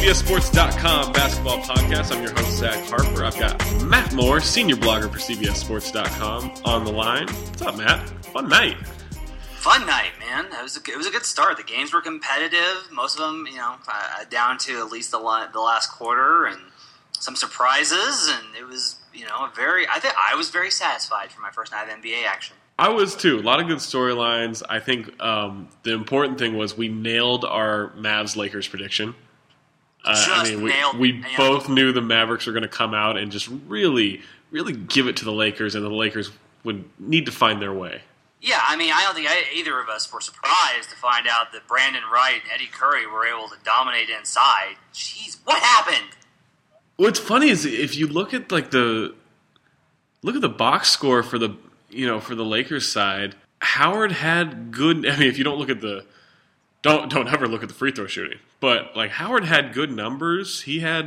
CBSSports.com basketball podcast. I'm your host, Zach Harper. I've got Matt Moore, senior blogger for CBSSports.com, on the line. What's up, Matt? Fun night. Fun night, man. It was a good start. The games were competitive. Most of them, down to at least the last quarter, and some surprises. And it was, I think I was very satisfied for my first night of NBA action. I was too. A lot of good storylines. I think the important thing was we nailed our Mavs-Lakers prediction. We both knew the Mavericks were going to come out and just really, really give it to the Lakers, and the Lakers would need to find their way. Yeah, I don't think either of us were surprised to find out that Brandon Wright and Eddie Curry were able to dominate inside. Jeez, what happened? What's funny is if you look at the box score for the Lakers side, Howard had good. If you don't look at don't ever look at the free throw shooting, but Howard had good numbers. He had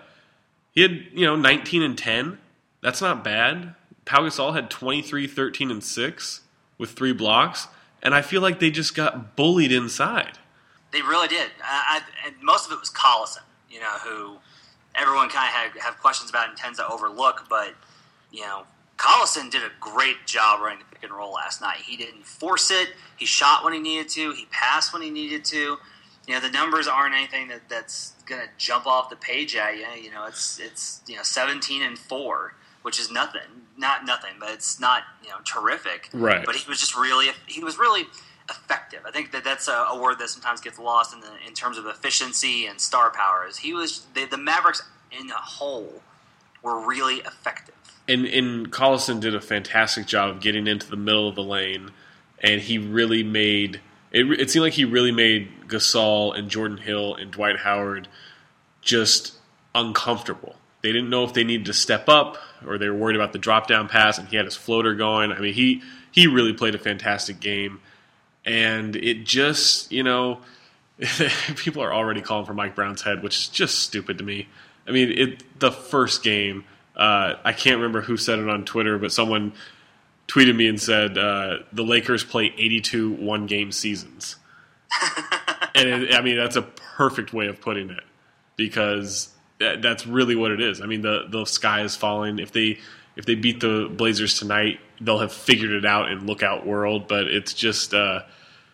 19 and 10. That's not bad. Pau Gasol had 23, 13, and 6 with 3 blocks, and I feel like they just got bullied inside. They really did. And most of it was Collison, who everyone kind of have questions about and tends to overlook, but Collison did a great job running the pick and roll last night. He didn't force it. He shot when he needed to. He passed when he needed to. The numbers aren't anything that's going to jump off the page at you. It's 17 and 4, which is nothing. Not nothing, but it's not terrific. Right. But he was really effective. I think that's a word that sometimes gets lost in terms of efficiency and star power. The Mavericks in a whole were really effective. And Collison did a fantastic job of getting into the middle of the lane, and he really made it seemed like he really made Gasol and Jordan Hill and Dwight Howard just uncomfortable. They didn't know if they needed to step up, or they were worried about the drop-down pass, and he had his floater going. He really played a fantastic game, and it just, people are already calling for Mike Brown's head, which is just stupid to me. The first game, I can't remember who said it on Twitter, but someone tweeted me and said the Lakers play 82 one-game seasons. And that's a perfect way of putting it, because that's really what it is. The sky is falling. If they beat the Blazers tonight, they'll have figured it out in Lookout World. But it's just the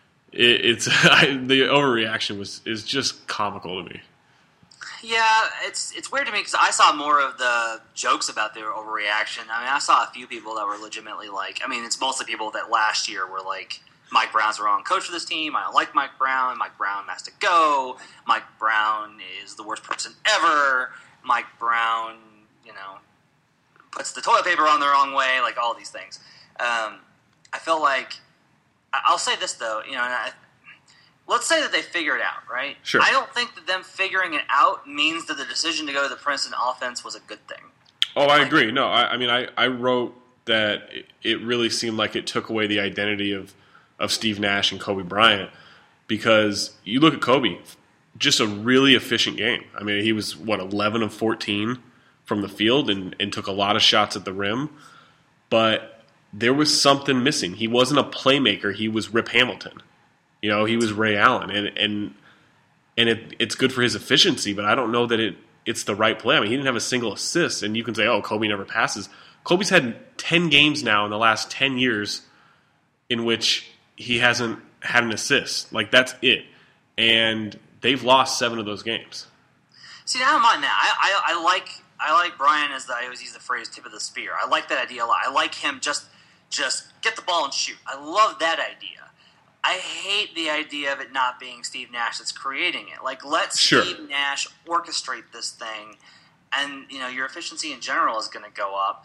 overreaction is just comical to me. Yeah, it's weird to me because I saw more of the jokes about their overreaction. I saw a few people that were legitimately it's mostly people that last year were like, Mike Brown's the wrong coach for this team. I don't like Mike Brown. Mike Brown has to go. Mike Brown is the worst person ever. Mike Brown, puts the toilet paper on the wrong way, all these things. I feel like, I'll say this though, let's say that they figure it out, right? Sure. I don't think that them figuring it out means that the decision to go to the Princeton offense was a good thing. Oh, I agree. No, I wrote that it really seemed like it took away the identity of Steve Nash and Kobe Bryant, because you look at Kobe, just a really efficient game. He was, 11 of 14 from the field and took a lot of shots at the rim, but there was something missing. He wasn't a playmaker. He was Rip Hamilton. He was Ray Allen, and it's good for his efficiency, but I don't know that it's the right play. He didn't have a single assist, and you can say, oh, Kobe never passes. Kobe's had 10 games now in the last 10 years in which he hasn't had an assist. That's it. And they've lost 7 of those games. See, I don't mind that. I like Brian, as I always use the phrase, tip of the spear. I like that idea a lot. I like him just get the ball and shoot. I love that idea. I hate the idea of it not being Steve Nash that's creating it. Let Steve Nash orchestrate this thing, and your efficiency in general is going to go up.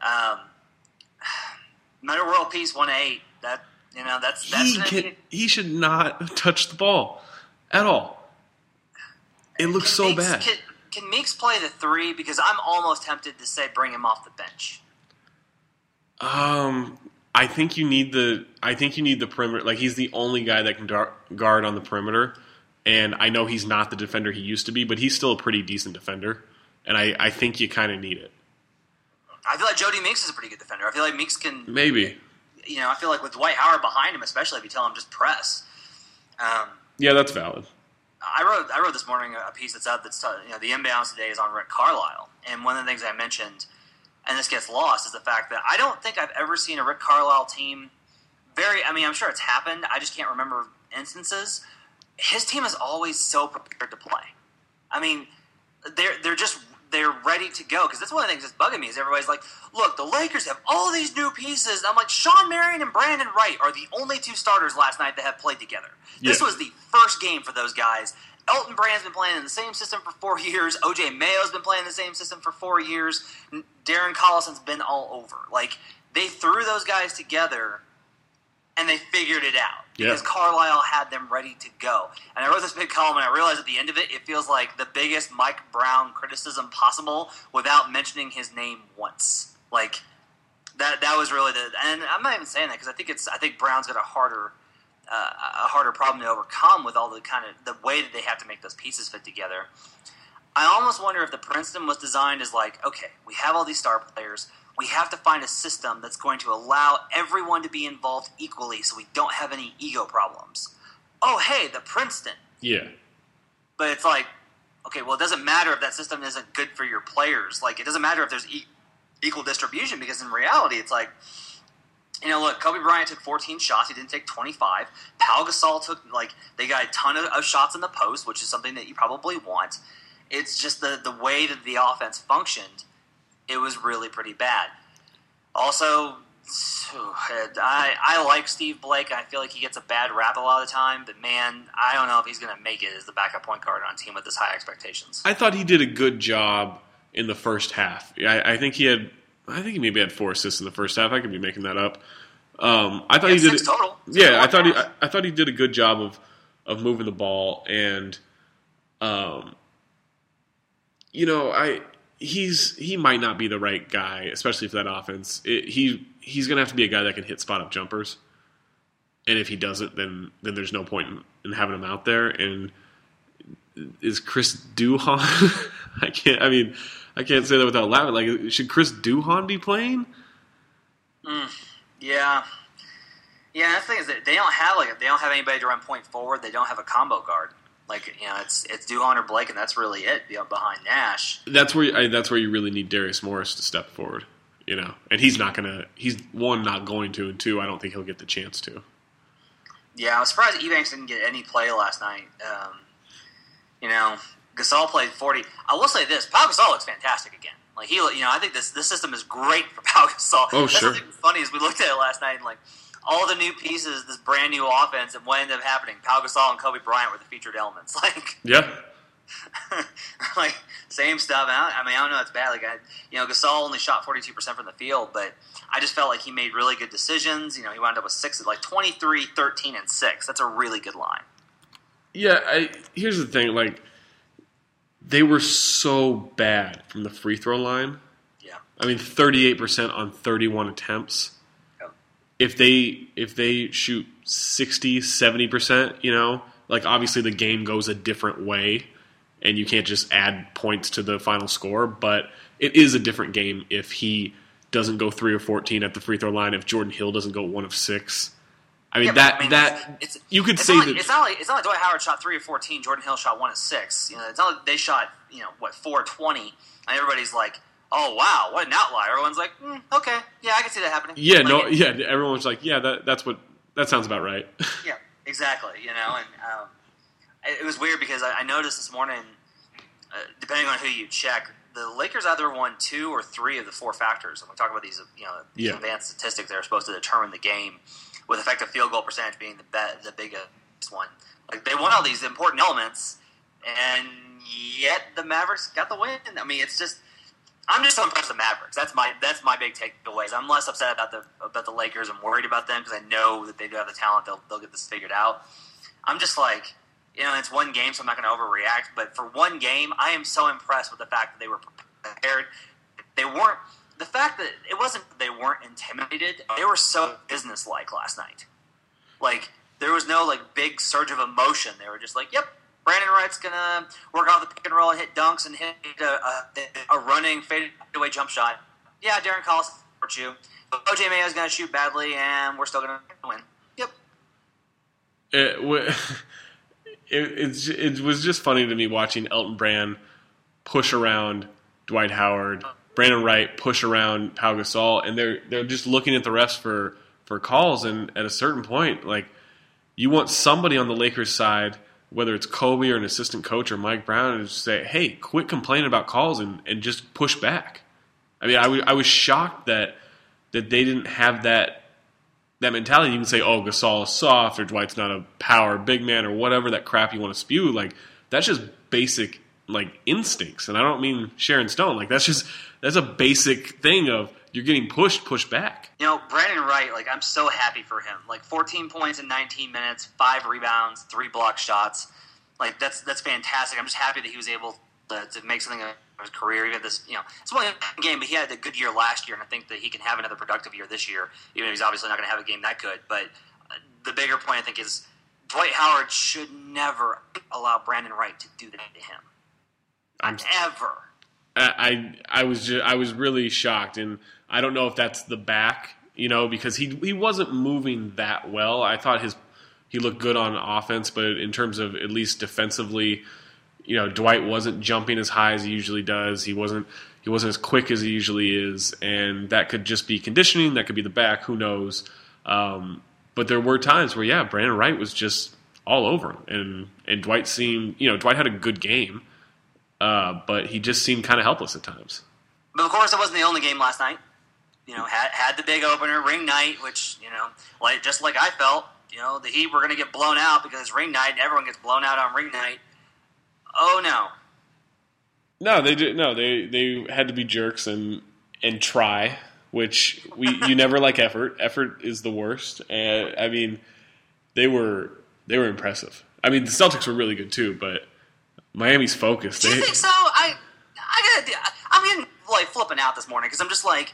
Meta World Peace 1-8. He should not touch the ball at all. It looks so bad. Can Meeks play the 3? Because I'm almost tempted to say bring him off the bench. I think you need the perimeter. He's the only guy that can guard on the perimeter, and I know he's not the defender he used to be, but he's still a pretty decent defender, and I think you kind of need it. I feel like Jody Meeks is a pretty good defender. I feel like Meeks can maybe. I feel like with Dwight Howard behind him, especially if you tell him just press. Yeah, that's valid. I wrote this morning a piece that's up that's the inbounds today is on Rick Carlisle, and one of the things I mentioned, and this gets lost, is the fact that I don't think I've ever seen a Rick Carlisle team. I'm sure it's happened. I just can't remember instances. His team is always so prepared to play. I mean, they're ready to go, because that's one of the things that's bugging me is everybody's like, look, the Lakers have all these new pieces. And I'm like, Sean Marion and Brandon Wright are the only two starters last night that have played together. This was the first game for those guys. Elton Brand's been playing in the same system for 4 years. OJ Mayo's been playing in the same system for 4 years. Darren Collison's been all over. Like, they threw those guys together and they figured it out because Carlisle had them ready to go. And I wrote this big column, and I realized at the end of it, it feels like the biggest Mike Brown criticism possible without mentioning his name once. Like, that was really and I'm not even saying that because I think Brown's got a harder problem to overcome with all the way that they have to make those pieces fit together. I almost wonder if the Princeton was designed as like, okay, we have all these star players. We have to find a system that's going to allow everyone to be involved equally so we don't have any ego problems. Oh, hey, the Princeton. Yeah. But it's like, okay, well, it doesn't matter if that system isn't good for your players. Like, it doesn't matter if there's equal distribution, because in reality, it's like, look, Kobe Bryant took 14 shots. He didn't take 25. Pau Gasol they got a ton of shots in the post, which is something that you probably want. It's just the way that the offense functioned. It was really pretty bad. Also, I like Steve Blake. I feel like he gets a bad rap a lot of the time, but man, I don't know if he's going to make it as the backup point guard on a team with this high expectations. I thought he did a good job in the first half. I think he maybe had 4 assists in the first half. I could be making that up. I thought he did 6 total. Yeah, I thought he did a good job of moving the ball, and he might not be the right guy, especially for that offense. He's going to have to be a guy that can hit spot up jumpers, and if he doesn't, then there's no point in having him out there. And is Chris Duhon? I can't say that without laughing. Like, should Chris Duhon be playing? Yeah. Yeah, the thing is that they don't have anybody to run point forward. They don't have a combo guard. Like, it's Duhon or Blake, and that's really it behind Nash. That's where you really need Darius Morris to step forward, And he's not gonna. He's one, not going to, and two, I don't think he'll get the chance to. Yeah, I was surprised Ebanks didn't get any play last night. Gasol played 40. I will say this: Pau Gasol looks fantastic again. Like I think this system is great for Pau Gasol. Oh, sure. That's something funny is we looked at it last night and all the new pieces, this brand new offense, and what ended up happening, Pau Gasol and Kobe Bryant were the featured elements. Same stuff. I don't know it's bad. Gasol only shot 42% from the field, but I just felt like he made really good decisions. He wound up with 23, 13, and 6. That's a really good line. Yeah, here's the thing. They were so bad from the free throw line. Yeah. 38% on 31 attempts. If they shoot 60, 70%, obviously the game goes a different way, and you can't just add points to the final score, but it is a different game if he doesn't go 3 or 14 at the free throw line, if Jordan Hill doesn't go 1 of 6. You could say that it's not like Dwight Howard shot 3 of 14, Jordan Hill shot 1 of 6. It's not like they shot 4 of 20, and everybody's like, oh wow, what an outlier. Everyone's like, okay, yeah, I can see that happening. Yeah, everyone's like, yeah, that sounds about right. Yeah, exactly. And it was weird because I noticed this morning, depending on who you check, the Lakers either won 2 or 3 of the 4 factors. And we talk about these, advanced statistics that are supposed to determine the game, with effective field goal percentage being the biggest one. They won all these important elements, and yet the Mavericks got the win. It's just. I'm just so impressed with the Mavericks. That's my big takeaways. I'm less upset about the Lakers. I'm worried about them because I know that they do have the talent. They'll get this figured out. I'm just it's one game, so I'm not going to overreact. But for one game, I am so impressed with the fact that they were prepared. They weren't. The fact that it wasn't they weren't intimidated. They were so businesslike last night. There was no big surge of emotion. They were just yep. Brandon Wright's going to work off the pick and roll and hit dunks and hit a running fadeaway jump shot. Yeah, Darren Collison supports you. But OJ Mayo's going to shoot badly, and we're still going to win. Yep. it was just funny to me watching Elton Brand push around Dwight Howard, Brandon Wright push around Pau Gasol, and they're just looking at the refs for calls. And at a certain point, like, you want somebody on the Lakers side, whether it's Kobe or an assistant coach or Mike Brown, to just say, "Hey, quit complaining about calls and just push back." I mean, I was shocked that they didn't have that mentality. You can say, "Oh, Gasol is soft," or Dwight's not a power big man, or whatever that crap you want to spew. Like, that's just basic, like, instincts. And I don't mean Sharon Stone. Like, that's a basic thing of, you're getting pushed, push back. You know, Brandon Wright, like, I'm so happy for him. Like, 14 points in 19 minutes, 5 rebounds, 3 block shots. Like, that's fantastic. I'm just happy that he was able to make something of his career. He had this, it's only a game, but he had a good year last year, and I think that he can have another productive year this year, even if he's obviously not going to have a game that good. But the bigger point, I think, is Dwight Howard should never allow Brandon Wright to do that to him. Ever. I was really shocked, and I don't know if that's the back, because he wasn't moving that well. I thought he looked good on offense, but in terms of at least defensively, Dwight wasn't jumping as high as he usually does. He wasn't as quick as he usually is, and that could just be conditioning. That could be the back. Who knows? But there were times where, Brandon Wright was just all over him, and Dwight seemed, Dwight had a good game, but he just seemed kind of helpless at times. But of course, it wasn't the only game last night. Had the big opener, ring night, which, just like I felt, the Heat were going to get blown out because it's ring night and everyone gets blown out on ring night. Oh, no. No, they did. No, they had to be jerks and try, which you never like effort. Effort is the worst. And I mean, they were impressive. I mean, the Celtics were really good too, but Miami's focused. Do you think so? I'm getting like flipping out this morning because I'm just like,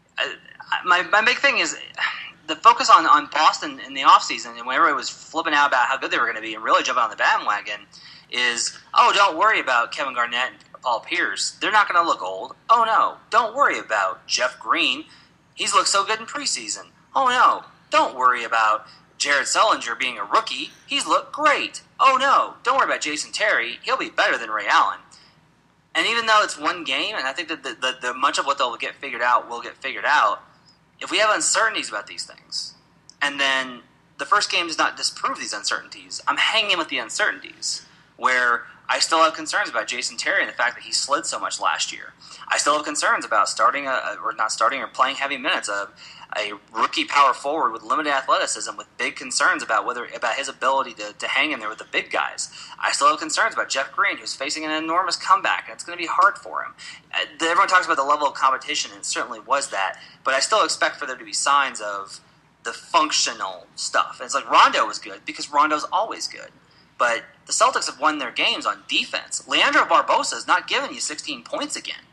my big thing is the focus on Boston in the offseason, and when everybody was flipping out about how good they were going to be and really jumping on the bandwagon, is, oh, don't worry about Kevin Garnett and Paul Pierce. They're not going to look old. Oh, no. Don't worry about Jeff Green. He's looked so good in preseason. Oh, no. Don't worry about Jared Sullinger being a rookie. He's looked great. Oh, no. Don't worry about Jason Terry. He'll be better than Ray Allen. And even though it's one game, and I think that the much of what they'll get figured out will get figured out, if we have uncertainties about these things, and then the first game does not disprove these uncertainties, I'm hanging with the uncertainties, where I still have concerns about Jason Terry and the fact that he slid so much last year. I still have concerns about starting or not starting or playing heavy minutes, a rookie power forward with limited athleticism, with big concerns about his ability to hang in there with the big guys. I still have concerns about Jeff Green, who's facing an enormous comeback, and it's going to be hard for him. Everyone talks about the level of competition, and it certainly was that, but I still expect for there to be signs of the functional stuff. And it's like Rondo was good because Rondo's always good. But the Celtics have won their games on defense. Leandro Barbosa is not giving you 16 points again.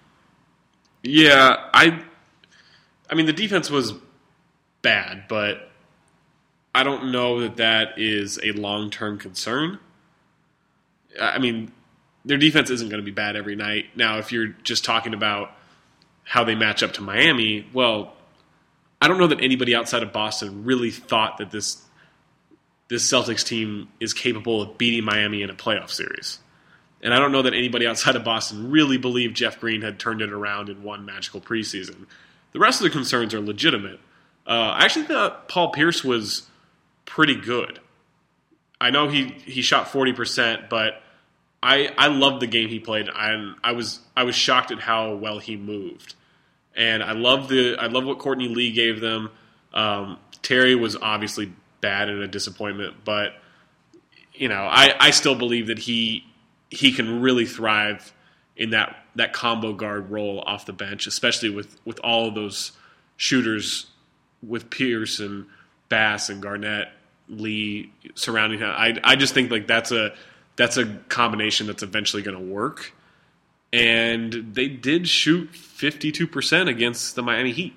Yeah, I mean, the defense was bad, but I don't know that is a long-term concern. I mean, their defense isn't going to be bad every night. Now, if you're just talking about how they match up to Miami, well, I don't know that anybody outside of Boston really thought that this Celtics team is capable of beating Miami in a playoff series. And I don't know that anybody outside of Boston really believed Jeff Green had turned it around in one magical preseason. The rest of the concerns are legitimate. I actually thought Paul Pierce was pretty good. I know he shot 40%, but I loved the game he played. I was shocked at how well he moved. And I love what Courtney Lee gave them. Terry was obviously bad and a disappointment, but I still believe that he can really thrive in that combo guard role off the bench, especially with all of those shooters with Pierce and Bass and Garnett, Lee surrounding him. I just think like that's a combination that's eventually going to work. And they did shoot 52% against the Miami Heat.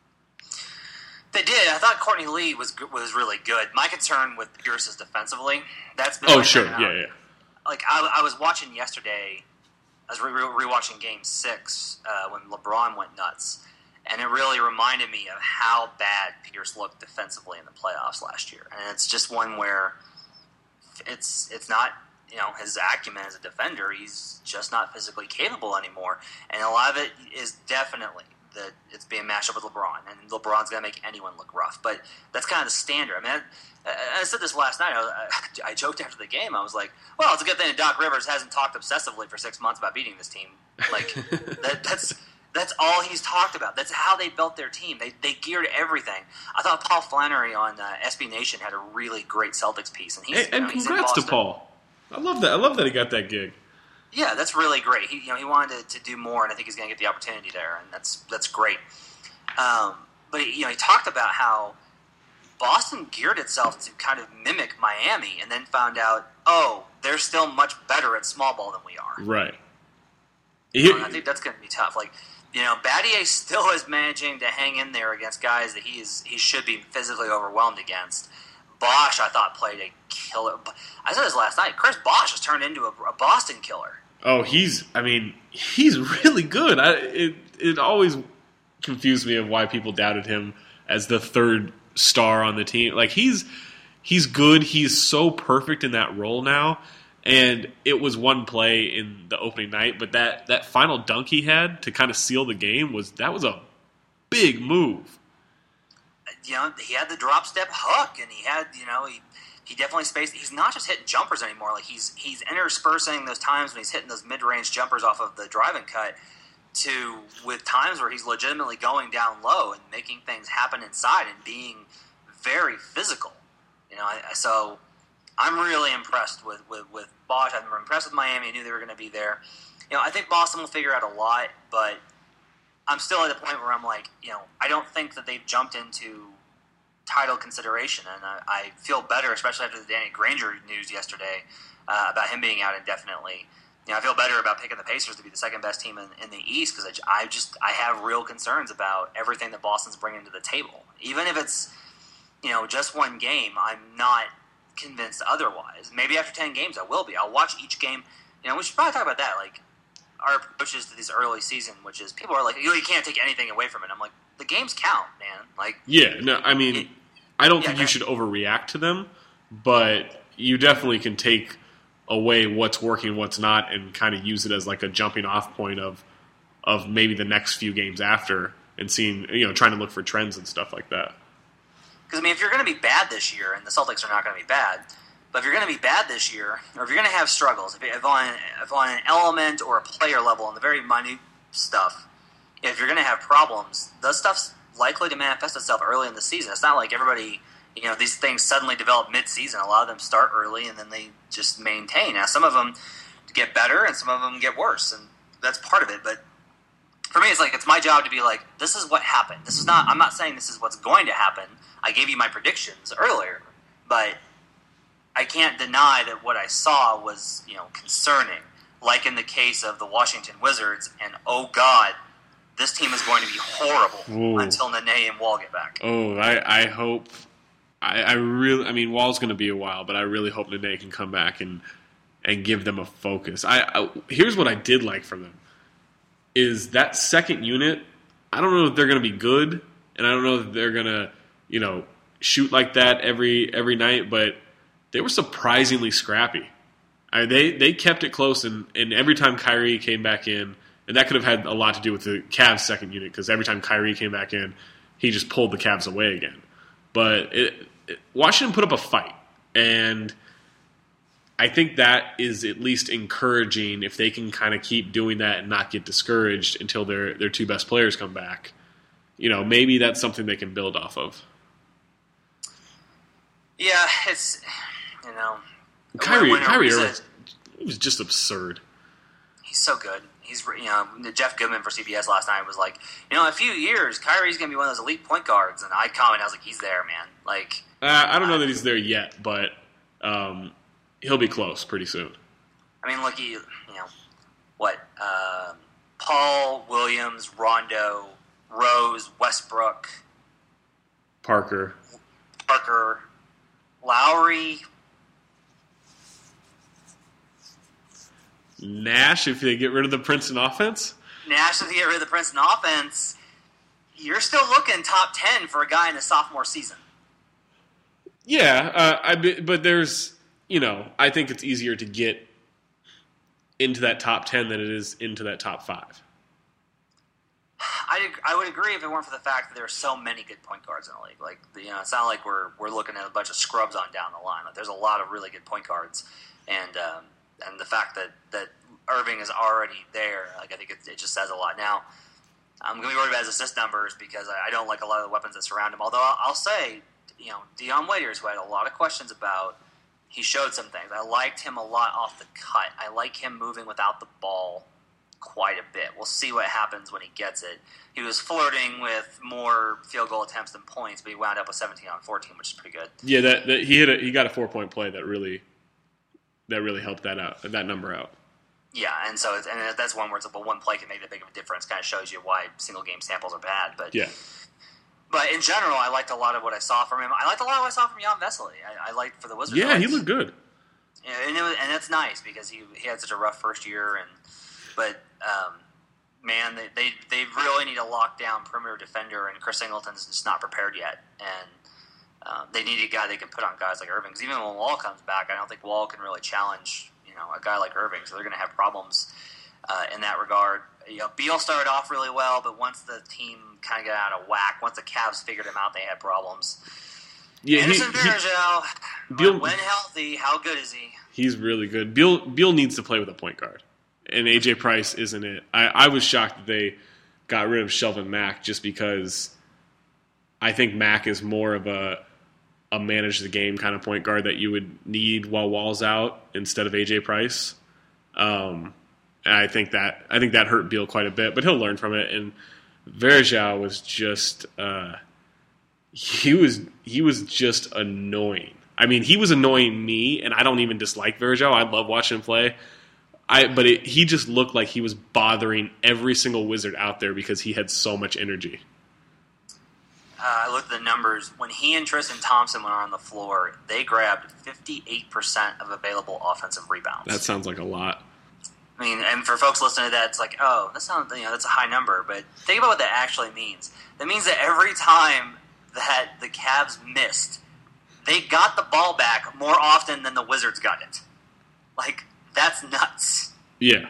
They did. I thought Courtney Lee was really good. My concern with Pierce is defensively. That's been sure, yeah. Like I was watching yesterday. I was rewatching Game 6 when LeBron went nuts, and it really reminded me of how bad Pierce looked defensively in the playoffs last year. And it's just one where it's not his acumen as a defender. He's just not physically capable anymore, and a lot of it is definitely that it's being matched up with LeBron, and LeBron's going to make anyone look rough. But that's kind of the standard. I mean, I said this last night. I joked after the game. I was like, well, it's a good thing that Doc Rivers hasn't talked obsessively for 6 months about beating this team. Like, that's all he's talked about. That's how they built their team. They geared everything. I thought Paul Flannery on SB Nation had a really great Celtics piece. And congrats to Paul. I love that. I love that he got that gig. Yeah, that's really great. He wanted to do more, and I think he's going to get the opportunity there, and that's great. But he talked about how Boston geared itself to kind of mimic Miami, and then found out, they're still much better at small ball than we are. Right. I think that's going to be tough. Like, Battier still is managing to hang in there against guys that he should be physically overwhelmed against. Bosch, I thought, played a killer. I said this last night. Chris Bosch has turned into a Boston killer. Oh, he's really good. It always confused me of why people doubted him as the third star on the team. Like, he's good. He's so perfect in that role now. And it was one play in the opening night, but that final dunk he had to kind of seal the game was a big move. He had the drop step hook, and he had he definitely spaced. He's not just hitting jumpers anymore. Like, he's interspersing those times when he's hitting those mid-range jumpers off of the drive and cut with times where he's legitimately going down low and making things happen inside and being very physical. So I'm really impressed with Bosch. I'm impressed with Miami. I knew they were going to be there. I think Boston will figure out a lot, but I'm still at the point where I'm like, I don't think that they've jumped into title consideration, and I feel better, especially after the Danny Granger news yesterday about him being out indefinitely. I feel better about picking the Pacers to be the second best team in the East because I have real concerns about everything that Boston's bringing to the table. Even if it's just one game, I'm not convinced otherwise. Maybe after 10 games, I will be. I'll watch each game. We should probably talk about that. Like, our approaches to this early season, which is people are like, you can't take anything away from it. I'm like, the games count, man. Like, yeah, no, I mean, I don't think you should overreact to them, but you definitely can take away what's working, what's not, and kind of use it as like a jumping off point of maybe the next few games after and seeing, trying to look for trends and stuff like that. Because, if you're going to be bad this year, and the Celtics are not going to be bad, but if you're going to be bad this year, or if you're going to have struggles, if on an element or a player level, on the very minute stuff, if you're going to have problems, those stuff's likely to manifest itself early in the season. It's not like everybody, these things suddenly develop mid-season. A lot of them start early, and then they just maintain. Now, some of them get better, and some of them get worse, and that's part of it. But for me, it's my job to be like, this is what happened. I'm not saying this is what's going to happen. I gave you my predictions earlier, but I can't deny that what I saw was, concerning. Like in the case of the Washington Wizards, and oh God, this team is going to be horrible until Nene and Wall get back. Oh, I hope. Wall's going to be a while, but I really hope Nene can come back and give them a focus. Here's what I did like from them is that second unit. I don't know if they're going to be good, and I don't know if they're going to shoot like that every night, but they were surprisingly scrappy. They kept it close, and every time Kyrie came back in, and that could have had a lot to do with the Cavs' second unit, because every time Kyrie came back in, he just pulled the Cavs away again. But Washington put up a fight, and I think that is at least encouraging if they can kind of keep doing that and not get discouraged until their two best players come back. Maybe that's something they can build off of. Yeah, it's Kyrie was just absurd. He's so good. He's Jeff Goodman for CBS last night was like, in a few years, Kyrie's gonna be one of those elite point guards, and I commented, I was like, he's there, man. Like, I don't know that he's there yet, but he'll be close pretty soon. Look, Paul, Williams, Rondo, Rose, Westbrook, Parker, Lowry, Nash, if they get rid of the Princeton offense. If they get rid of the Princeton offense, you're still looking top 10 for a guy in his sophomore season. Yeah, but there's I think it's easier to get into that top 10 than it is into that top 5. I would agree if it weren't for the fact that there are so many good point guards in the league. Like, it's not like we're looking at a bunch of scrubs on down the line. Like, there's a lot of really good point guards, and the fact that Irving is already there, like, I think it just says a lot. Now, I'm going to be worried about his assist numbers because I don't like a lot of the weapons that surround him. Although I'll say, Dion Waiters, who I had a lot of questions about, he showed some things. I liked him a lot off the cut. I like him moving without the ball quite a bit. We'll see what happens when he gets it. He was flirting with more field goal attempts than points, but he wound up with 17 on 14, which is pretty good. Yeah, that he got a 4-point play that really helped that number out. Yeah, and that's one where it's one play can make a big of a difference. Kind of shows you why single game samples are bad. But yeah. But in general, I liked a lot of what I saw from him. I liked a lot of what I saw from Jan Vesely. I liked for the Wizards. Yeah, he looked good. Yeah, and that's nice because he had such a rough first year, but man, they really need a lockdown perimeter defender, and Chris Singleton's just not prepared yet. And they need a guy they can put on guys like Irving. Because even when Wall comes back, I don't think Wall can really challenge a guy like Irving. So they're going to have problems in that regard. Beal started off really well, but once the team kind of got out of whack, once the Cavs figured him out, they had problems. Yeah, Anderson Varejao, when healthy, how good is he? He's really good. Beal needs to play with a point guard, and AJ Price isn't it. I was shocked that they got rid of Shelvin Mack just because I think Mack is more of a manage the game kind of point guard that you would need while Wall's out instead of AJ Price. And I think that hurt Beal quite a bit, but he'll learn from it. And Varejao was just he was just annoying. I mean, he was annoying me, and I don't even dislike Varejao. I love watching him play. He just looked like he was bothering every single Wizard out there because he had so much energy. I looked at the numbers. When he and Tristan Thompson went on the floor, they grabbed 58% of available offensive rebounds. That sounds like a lot. I mean, and for folks listening to that, it's like, oh, that sounds, that's a high number. But think about what that actually means. That means that every time that the Cavs missed, they got the ball back more often than the Wizards got it. Like, that's nuts. Yeah.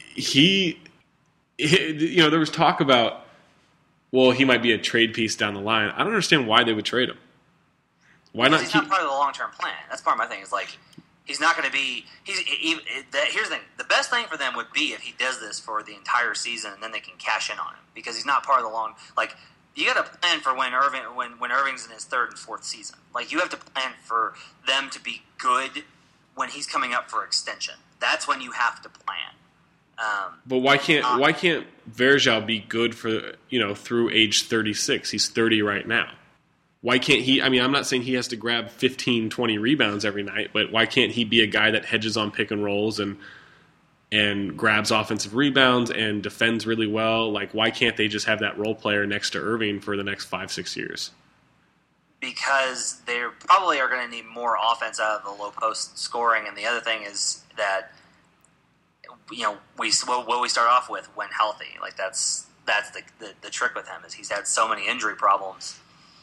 There was talk about, well, he might be a trade piece down the line. I don't understand why they would trade him. Why not? He's not part of the long-term plan. That's part of my thing. Is like, he's not going to be. Here's the thing. The best thing for them would be if he does this for the entire season, and then they can cash in on him because he's not part of the long. Like, you got to plan for when Irving's in his third and fourth season. Like, you have to plan for them to be good when he's coming up for extension. That's when you have to plan. But why can't Varejao be good for through age 36? He's 30 right now. Why can't he? I mean, I'm not saying he has to grab 15, 20 rebounds every night, but why can't he be a guy that hedges on pick and rolls and grabs offensive rebounds and defends really well? Like, why can't they just have that role player next to Irving for the next 5-6 years? Because they probably are going to need more offense out of the low post scoring, and the other thing is that what we start off with when healthy, like that's the trick with him is he's had so many injury problems.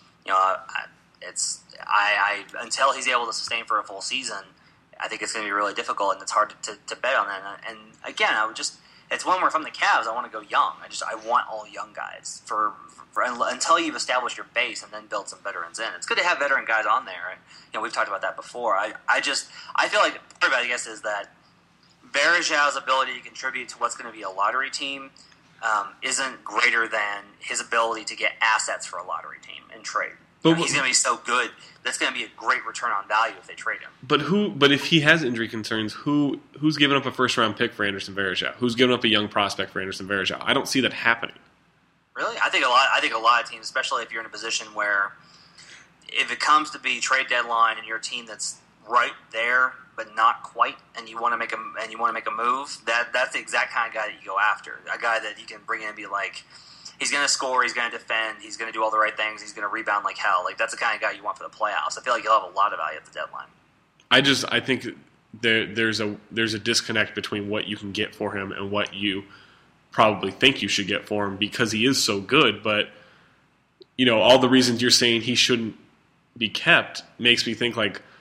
Until he's able to sustain for a full season, I think it's going to be really difficult, and it's hard to bet on that. And again, it's one where if I'm the Cavs, I want to go young. I want all young guys for until you've established your base and then build some veterans in. It's good to have veteran guys on there, and we've talked about that before. I feel like part of it, I guess, is that Varejao's ability to contribute to what's going to be a lottery team isn't greater than his ability to get assets for a lottery team and trade. He's going to be so good, that's going to be a great return on value if they trade him. But if he has injury concerns, who's giving up a first-round pick for Anderson Varejao? Who's giving up a young prospect for Anderson Varejao? I don't see that happening. Really? I think a lot of teams, especially if you're in a position where if it comes to be trade deadline and you're a team that's right there but not quite, and you want to make a move, that's the exact kind of guy that you go after. A guy that you can bring in and be like, he's going to score, he's going to defend, he's going to do all the right things, he's going to rebound like hell. Like, that's the kind of guy you want for the playoffs. I feel like he'll have a lot of value at the deadline. I think there's a disconnect between what you can get for him and what you probably think you should get for him because he is so good. But all the reasons you're saying he shouldn't be kept makes me think like,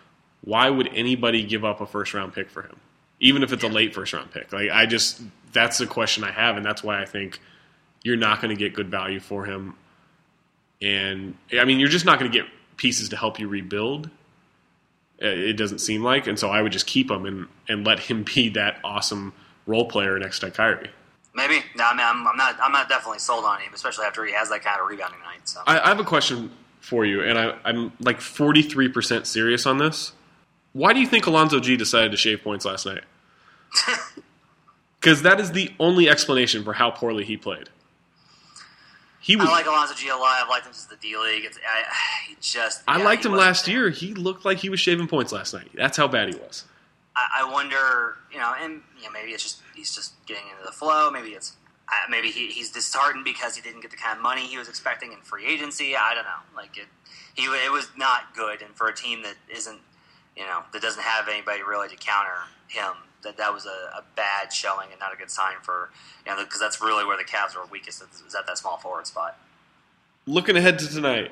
why would anybody give up a first-round pick for him? Even if it's a late first-round pick. That's the question I have, and that's why I think you're not going to get good value for him. And, I mean, you're just not going to get pieces to help you rebuild. It doesn't seem like. And so I would just keep him and let him be that awesome role player next to Kyrie. Maybe. No, I mean, I'm not definitely sold on him, especially after he has that kind of rebounding night. So I have a question for you, and I'm like 43% serious on this. Why do you think Alonzo G decided to shave points last night? Because that is the only explanation for how poorly he played. I like Alonzo G a lot. I've liked him since the D-League. I liked him last year. He looked like he was shaving points last night. That's how bad he was. I wonder, maybe it's just he's just getting into the flow. Maybe he's disheartened because he didn't get the kind of money he was expecting in free agency. I don't know. It was not good, and for a team that isn't, that doesn't have anybody really to counter him, that was a bad showing and not a good sign for, because that's really where the Cavs are weakest, is at that small forward spot. Looking ahead to tonight,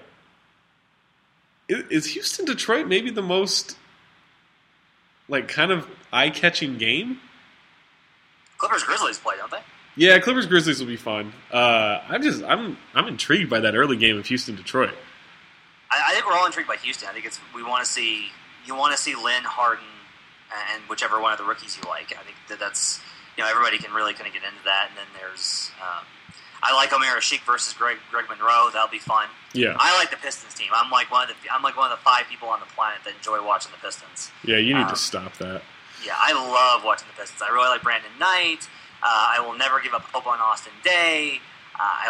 is Houston-Detroit maybe the most, kind of eye-catching game? Clippers-Grizzlies play, don't they? Yeah, Clippers-Grizzlies will be fun. I'm intrigued by that early game of Houston-Detroit. I think we're all intrigued by Houston. I think you want to see Lynn, Harden, and whichever one of the rookies you like. I think that's everybody can really kind of get into that. And then there's I like Omer Asik versus Greg Monroe. That'll be fun. Yeah, I like the Pistons team. I'm like one of the 5 people on the planet that enjoy watching the Pistons. Yeah, you need to stop that. Yeah, I love watching the Pistons. I really like Brandon Knight. I will never give up hope on Austin Day. I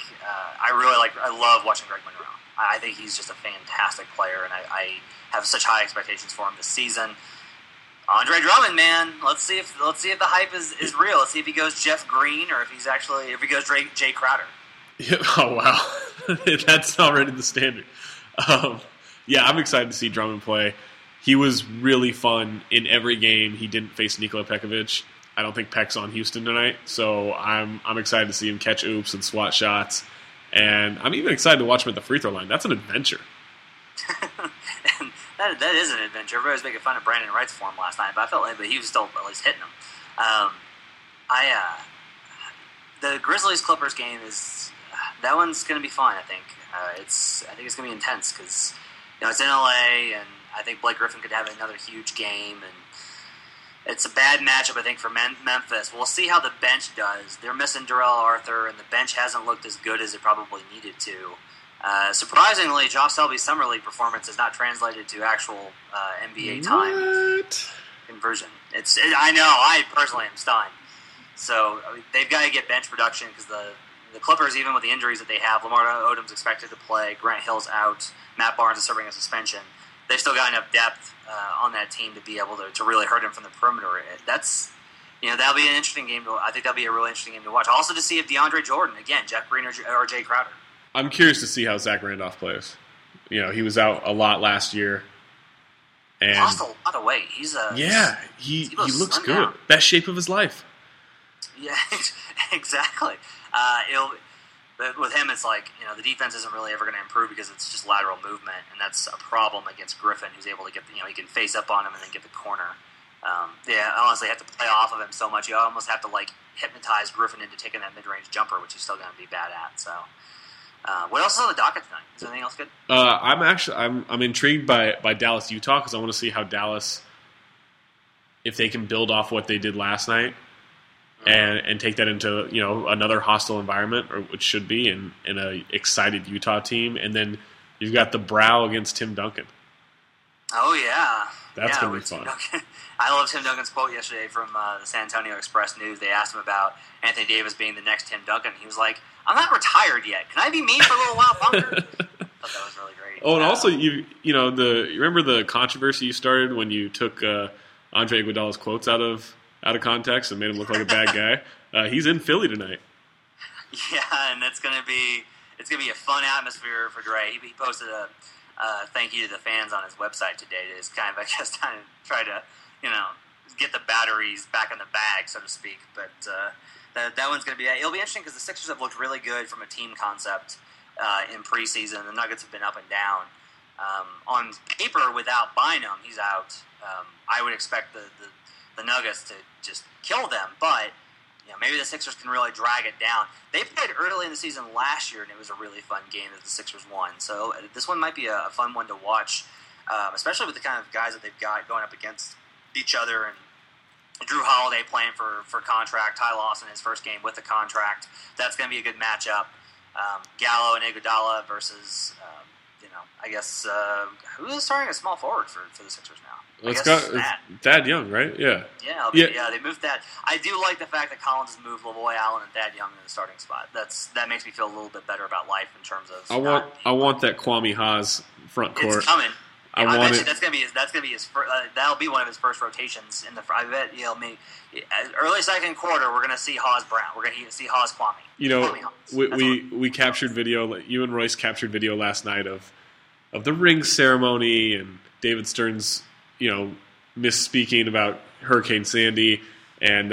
love watching Greg Monroe. I think he's just a fantastic player, and I have such high expectations for him this season. Andre Drummond, man, let's see if the hype is real. Let's see if he goes Jeff Green or if he goes Jay Crowder. Yeah, oh wow, that's already the standard. Yeah, I'm excited to see Drummond play. He was really fun in every game. He didn't face Nikola Pekovic. I don't think Peck's on Houston tonight, so I'm excited to see him catch oops and swat shots. And I'm even excited to watch him at the free throw line. That's an adventure. And that is an adventure. Everybody was making fun of Brandon Wright's form last night, but I felt like he was still at least hitting them. The Grizzlies-Clippers game that one's going to be fun. I think it's going to be intense because it's in LA, and I think Blake Griffin could have another huge game, and it's a bad matchup, I think, for Memphis. We'll see how the bench does. They're missing Darrell Arthur, and the bench hasn't looked as good as it probably needed to. Surprisingly, Josh Selby's Summer League performance has not translated to actual NBA time conversion. I know. I personally am stunned. So they've got to get bench production because the Clippers, even with the injuries that they have, Lamar Odom's expected to play, Grant Hill's out, Matt Barnes is serving a suspension. They've still got enough depth on that team to be able to really hurt him from the perimeter. That'll be an interesting game. I think that'll be a really interesting game to watch. Also to see if DeAndre Jordan, again, Jeff Green or Jay Crowder. I'm curious to see how Zach Randolph plays. He was out a lot last year. And lost a lot of weight. He looks good. Down. Best shape of his life. Yeah, exactly. But with him, it's like, the defense isn't really ever going to improve because it's just lateral movement, and that's a problem against Griffin, who's able to get, he can face up on him and then get the corner. Honestly, you have to play off of him so much. You almost have to, hypnotize Griffin into taking that mid-range jumper, which he's still going to be bad at. So, what else is on the docket tonight? Is there anything else good? I'm intrigued by Dallas, Utah, because I want to see how Dallas, if they can build off what they did last night, and take that into another hostile environment, or which should be in a excited Utah team, and then you've got the Brow against Tim Duncan. Oh yeah, that's gonna be fun. I love Tim Duncan's quote yesterday from the San Antonio Express News. They asked him about Anthony Davis being the next Tim Duncan. He was like, "I'm not retired yet. Can I be me for a little while longer?" I thought that was really great. Oh, and also you remember the controversy you started when you took Andre Iguodala's quotes out of context and made him look like a bad guy. He's in Philly tonight. Yeah, and it's gonna be a fun atmosphere for Dre. He posted a thank you to the fans on his website today. To just kind of, try to get the batteries back in the bag, so to speak. But that one's gonna be. It'll be interesting because the Sixers have looked really good from a team concept in preseason. The Nuggets have been up and down. On paper, without Bynum, he's out. I would expect the Nuggets to just kill them, but maybe the Sixers can really drag it down. They played early in the season last year, and it was a really fun game that the Sixers won. So this one might be a fun one to watch, especially with the kind of guys that they've got going up against each other. And Drew Holiday playing for contract, Ty Lawson his first game with the contract. That's going to be a good matchup. Gallo and Iguodala versus, I guess, who is starting a small forward for the Sixers now? It's Thad Young, right? Yeah. Yeah, they moved that. I do like the fact that Collins has moved Lavoy Allen and Thad Young in the starting spot. That makes me feel a little bit better about life in terms of. I want that Kwame Haas front court. It's coming. I bet want you it. That's gonna be his first, that'll be one of his first rotations in the. I bet early second quarter we're gonna see Haas Brown. We're gonna see Haas Kwame. We captured video. You and Royce captured video last night of the ring ceremony and David Stern's misspeaking about Hurricane Sandy and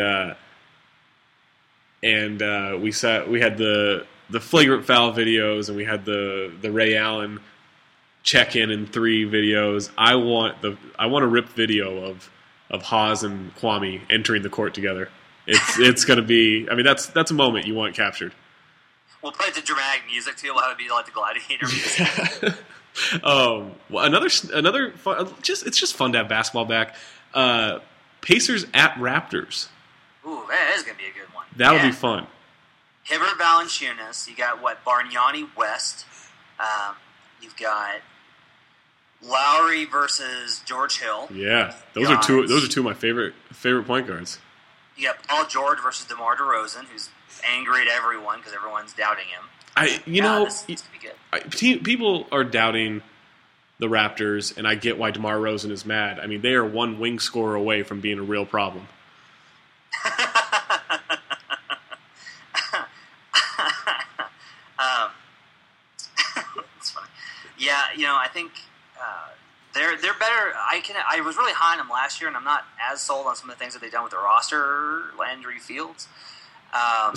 we had the flagrant foul videos and we had the Ray Allen check-in and 3 videos. I want a ripped video of Haas and Kwame entering the court together. It's going to be. I mean, that's a moment you want captured. We'll play the dramatic music too. We'll have it be like the Gladiator music. Well, another fun, it's just fun to have basketball back. Pacers at Raptors. Ooh, that is going to be a good one. That'll be fun. Hibbert Valanciunas. You got Bargnani West. You've got Lowry versus George Hill. Yeah, those are two of my favorite point guards. You got Paul George versus DeMar DeRozan, who's angry at everyone because everyone's doubting him. This could be good. People are doubting the Raptors, and I get why DeMar DeRozan is mad. I mean, they are one wing scorer away from being a real problem. It's funny. Yeah, I think they're better. I was really high on them last year, and I'm not as sold on some of the things that they've done with their roster. Landry Fields. But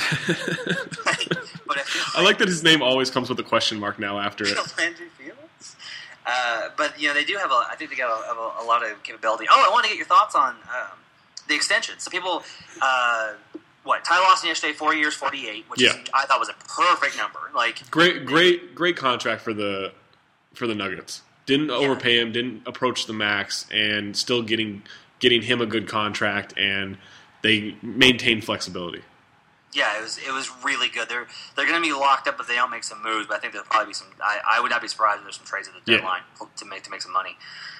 I like that his name always comes with a question mark now after it. Landry Fields. But they do have I think they got a lot of capability. Oh, I want to get your thoughts on the extension. So people, Ty Lawson yesterday, 4 years, 48, which I thought was a perfect number. Like great contract for the Nuggets. Didn't overpay him, didn't approach the max, and still getting him a good contract, and they maintained flexibility. Yeah, it was really good. They're going to be locked up if they don't make some moves, but I think there'll probably be some. I would not be surprised if there's some trades at the deadline to make some money.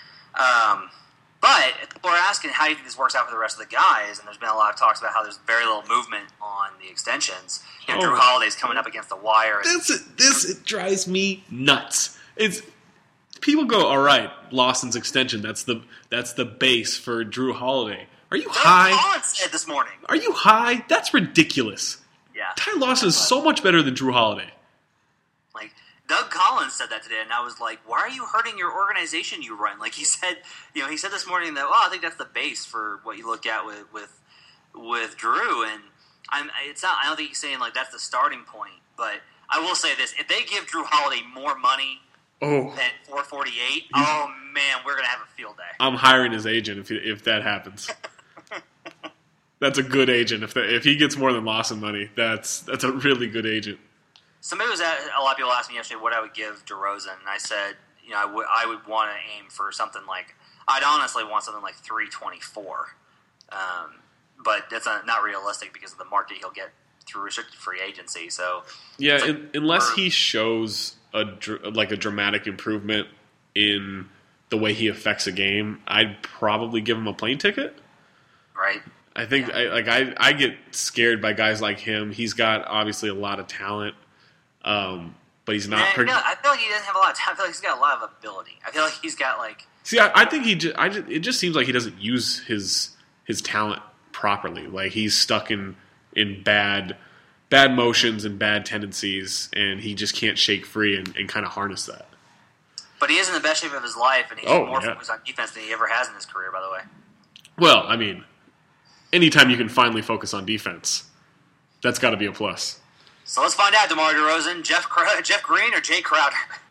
But people are asking how do you think this works out for the rest of the guys, and there's been a lot of talks about how there's very little movement on the extensions. Drew Holiday's coming up against the wire. It drives me nuts. People go, all right, Lawson's extension. That's the base for Drew Holiday. Are you high? Collins said this morning. Are you high? That's ridiculous. Yeah. Ty Lawson is so much better than Drew Holiday. Like, Doug Collins said that today, and I was like, why are you hurting your organization you run? Like, he said this morning that, I think that's the base for what you look at with Drew, and I don't think he's saying, like, that's the starting point, but I will say this, if they give Drew Holiday more money than $448, oh, man, we're going to have a field day. I'm hiring his agent if that happens. That's a good agent. If he gets more than Lawson money, that's a really good agent. Somebody a lot of people asked me yesterday what I would give DeRozan, and I said, I would want to aim for something like, I'd honestly want something like 324. But that's not realistic because of the market he'll get through restricted free agency. So unless he shows a dramatic improvement in the way he affects a game, I'd probably give him a plane ticket. Right. I think I get scared by guys like him. He's got obviously a lot of talent, but he's not. I feel like he doesn't have a lot of talent. I feel like he's got a lot of ability. I feel like he's got like. See, I think it just seems like he doesn't use his talent properly. Like he's stuck in bad motions and bad tendencies, and he just can't shake free and kind of harness that. But he is in the best shape of his life, and he's more focused on defense than he ever has in his career, by the way. Well, I mean, anytime you can finally focus on defense, that's got to be a plus. So let's find out, DeMar DeRozan, Jeff Green, or Jay Crowder?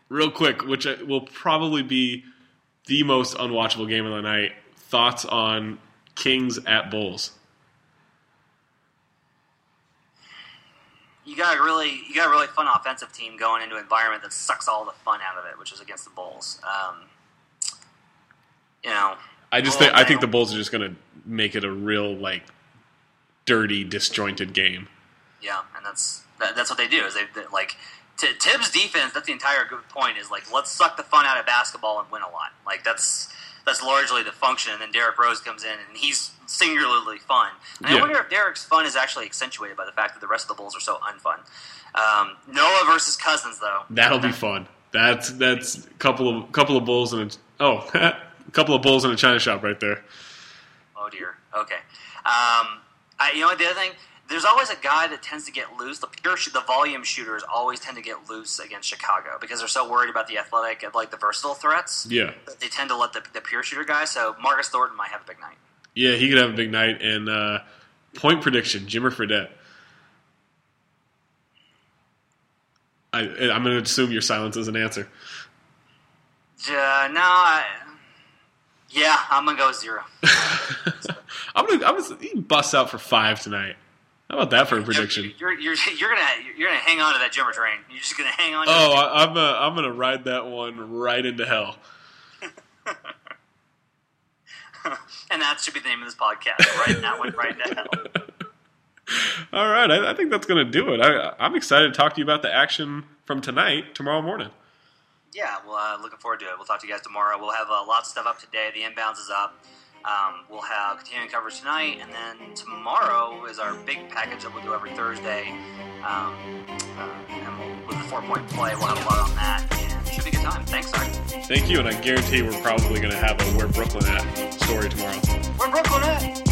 real quick, which will probably be the most unwatchable game of the night. Thoughts on Kings at Bulls? You got a really fun offensive team going into an environment that sucks all the fun out of it, which is against the Bulls. I think the Bulls are just going to make it a real dirty, disjointed game. Yeah, and that's what they do. Is they Tibbs' defense. That's the entire good point. Is let's suck the fun out of basketball and win a lot. That's largely the function. And then Derrick Rose comes in and he's singularly fun. And I wonder if Derrick's fun is actually accentuated by the fact that the rest of the Bulls are so unfun. Noah versus Cousins, though. That'll be fun. That's a couple of bulls and a couple of bulls in a china shop right there. Oh dear. Okay. The other thing. There's always a guy that tends to get loose. The volume shooters always tend to get loose against Chicago because they're so worried about the athletic and the versatile threats. Yeah, they tend to let the pure shooter guy. So Marcus Thornton might have a big night. Yeah, he could have a big night. And point prediction: Jimmer Fredette. I'm going to assume your silence is an answer. I'm going to go 0. I'm gonna bust out for 5 tonight. How about that for a prediction? You're gonna hang on to that Jimmer train. You're just gonna hang on. I'm gonna ride that one right into hell. And that should be the name of this podcast. Riding that one right into hell. All right, I think that's gonna do it. I'm excited to talk to you about the action from tomorrow morning. Yeah, well, looking forward to it. We'll talk to you guys tomorrow. We'll have lots of stuff up today. The inbounds is up. We'll have continuing coverage tonight, and then tomorrow is our big package that we'll do every Thursday. And with the 4-point play, we'll have a lot on that, and it should be a good time. Thanks, Zach. Thank you, and I guarantee we're probably going to have a Where Brooklyn At story tomorrow. Where Brooklyn At?